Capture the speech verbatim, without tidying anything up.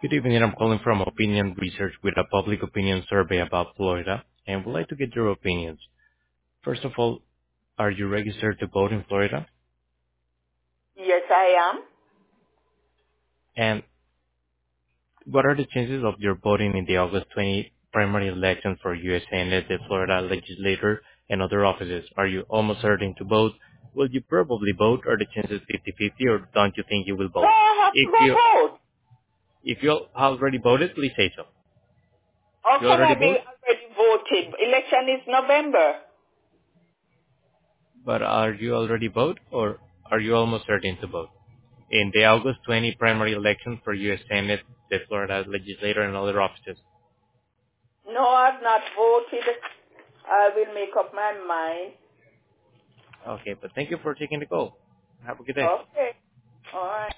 Good evening. I'm calling from Opinion Research with a public opinion survey about Florida, and would like to get your opinions. First of all, are you registered to vote in Florida? Yes, I am. And what are the chances of your voting in the August twentieth primary election for U S Senate, the Florida legislature, and other offices? Are you almost certain to vote? Will you probably vote? Are the chances fifty-fifty, or don't you think you will No, vote? I have to If go you vote. if you already voted, please say so. How You can already I be vote? already voted? Election is November. But are you already vote, or are you almost certain to vote? In the August twentieth primary election for U S Senate, the Florida legislature, and other offices. No, I've not voted. I will make up my mind. Okay, but thank you for taking the call. Have a good day. Okay. All right.